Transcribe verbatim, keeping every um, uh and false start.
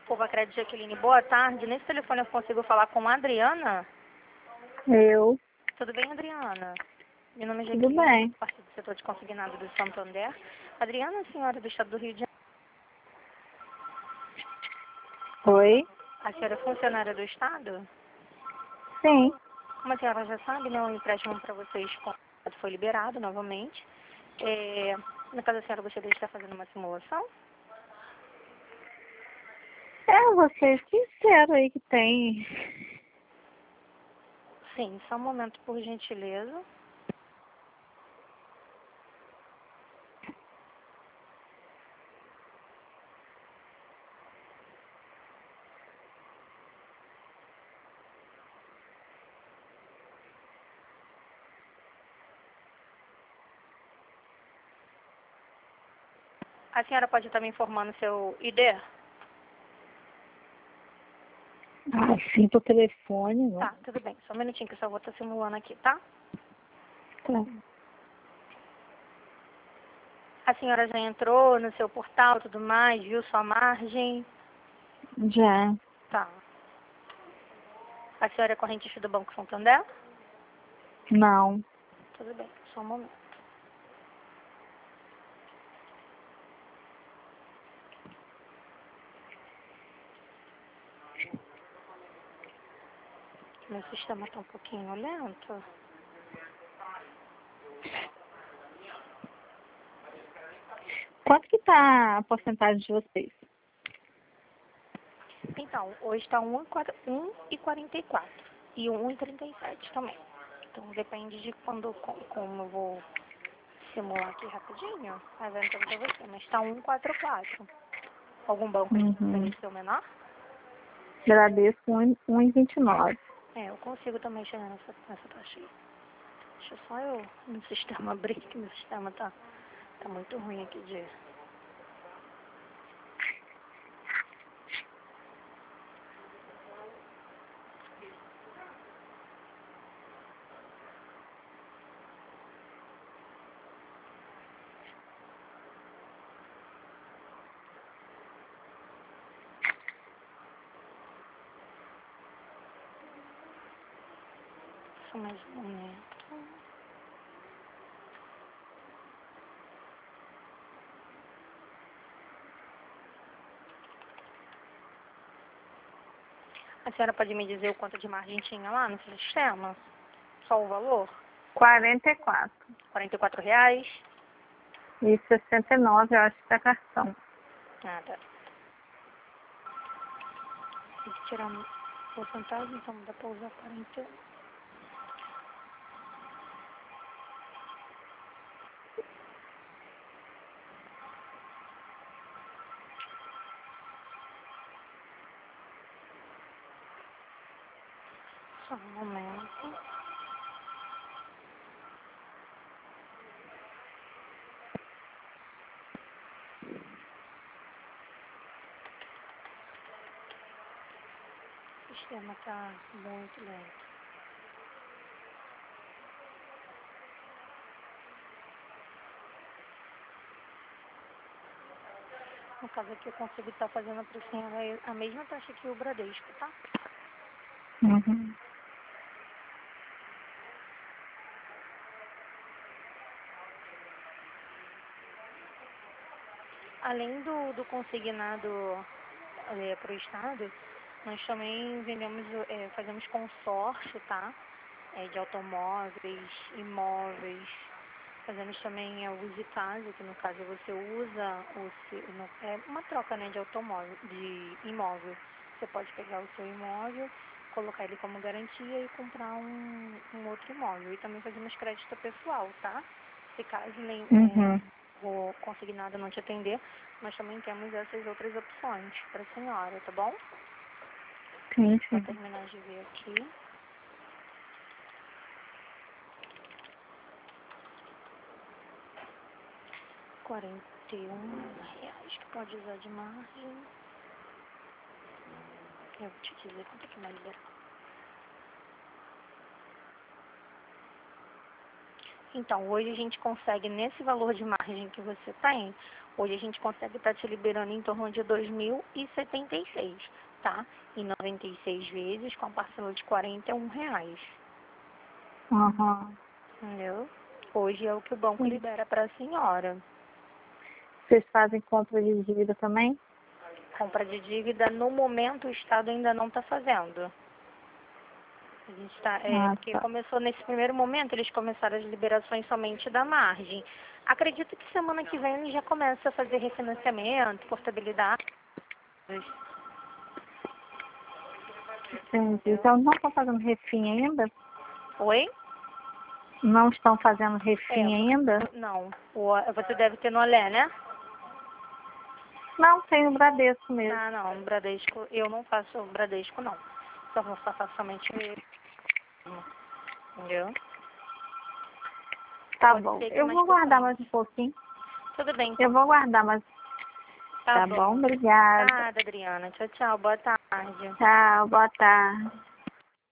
Povo Crédito Jaqueline, boa tarde. Nesse telefone eu consigo falar com a Adriana? Eu. Tudo bem, Adriana? Meu nome é Tudo Jaqueline, bem. faço parte do setor de consignado do Santander. Adriana, senhora do estado do Rio de Janeiro. Oi? A senhora é funcionária do estado? Sim. Como a senhora já sabe, né, o empréstimo para vocês foi liberado novamente. É, no caso, a senhora gostaria de estar fazendo uma simulação? É, você sincero aí que tem. Sim, só um momento, por gentileza. A senhora pode estar me informando seu I D? Ah, sim, por telefone, não. Tá, tudo bem. Só um minutinho que eu só vou estar simulando aqui, tá? Tá. A senhora já entrou no seu portal e tudo mais, viu sua margem? Já. Tá. A senhora é correntista do Banco Santander? Não. Tudo bem, só um momento. Meu sistema está um pouquinho lento. Quanto que tá a porcentagem de vocês? Então, hoje está um e quarenta e quatro e um e trinta e sete também. Então, depende de quando, com- como eu vou simular aqui rapidinho, aí vai entrar pra você. Mas está um e quarenta e quatro. Algum banco aí Uhum. tem seu menor? Agradeço um, um e vinte e nove. É, eu consigo também chegar nessa, nessa taxa aí. Deixa só eu no sistema abrir, que meu sistema tá, tá muito ruim aqui de... Só mais um momento. A senhora pode me dizer o quanto de margem tinha lá no seu sistema? Só o valor? quarenta e quatro. quarenta e quatro reais? E sessenta e nove, eu acho que é cartão. Ah, tá. Tem que tirar a porcentagem, então dá pra usar quarenta. Só um momento. O sistema tá muito lento. No caso aqui eu consigo estar fazendo para a senhora a mesma taxa que o Bradesco, tá? Uhum. Além do, do consignado é, para o Estado, nós também vendemos, é, fazemos consórcio, tá? É, de automóveis, imóveis. Fazemos também é, o uso e casa, que no caso você usa o seu, no, é uma troca, né, de automóvel, de imóvel. Você pode pegar o seu imóvel, colocar ele como garantia e comprar um, um outro imóvel. E também fazemos crédito pessoal, tá? Se caso nem, é, Uhum. o consignado não te atender, nós também temos essas outras opções para a senhora, tá bom? Sim, Só sim. terminar de ver aqui. quarenta e um reais que pode usar de margem. Eu vou te dizer quanto é que vai liberar. Então, hoje a gente consegue, nesse valor de margem que você tem, hoje a gente consegue estar te liberando em torno de dois mil e setenta e seis, tá? Em noventa e seis vezes, com a parcela de quarenta e um reais. Uhum. Entendeu? Hoje é o que o banco Sim. libera para a senhora. Vocês fazem compra de dívida também? Compra de dívida, no momento, o Estado ainda não está fazendo. A gente tá, é, Ah, porque tá. começou nesse primeiro momento, eles começaram as liberações somente da margem. Acredito que semana que vem eles já começam a fazer refinanciamento, portabilidade. Entendi. Então não estão fazendo refim ainda? Oi? Não estão fazendo É, refim vo- ainda? não. O- Você deve ter no Olé, né? Não, tem o Bradesco mesmo. Ah, não, Bradesco, eu não faço Bradesco, não. Só vou faço somente mesmo, entendeu? Tá Pode bom. ser que Eu mais vou pra guardar mais frente. um pouquinho. Tudo bem, Eu então. vou guardar mais. Tá Tá bom. bom? Obrigada. Nada, Adriana. Tchau, tchau. Boa tarde. Tchau, boa tarde.